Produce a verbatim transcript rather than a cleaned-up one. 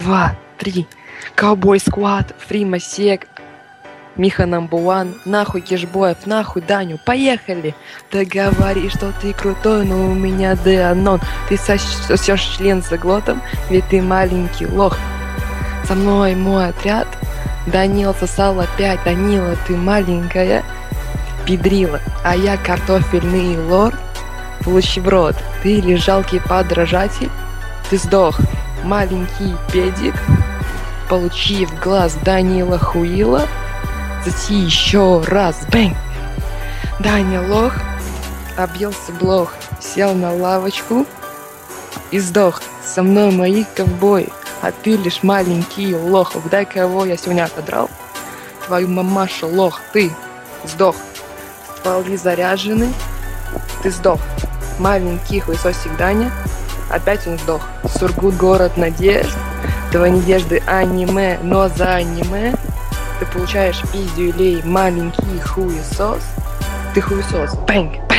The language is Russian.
два, три. Ковбой сквад, Фримасек, Миха Намбуан, нахуй Кишбоев, нахуй Даню, поехали! Да говори, что ты крутой, но у меня Деанон. Ты сосешь член за глотом, ведь ты маленький лох. Со мной мой отряд, Данил сосал опять, Данила, ты маленькая педрила, а я картофельный лорд. Получи в рот, ты или жалкий подражатель, ты сдох, маленький педик. Получи в глаз Данила Хуила, зати еще раз, бэнг. Даня лох, объелся блох, сел на лавочку и сдох. Со мной мои ковбои, а ты лишь маленький лох. Угадай, кого я сегодня отодрал? Твою мамашу, лох, ты сдох. Стволы заряжены, ты сдох. Маленький хуесосик Даня, опять он сдох. Сургут, город надежд, твои надежды аниме, но за аниме ты получаешь пиздюлей, маленький хуесос. Ты хуесос, бэнг.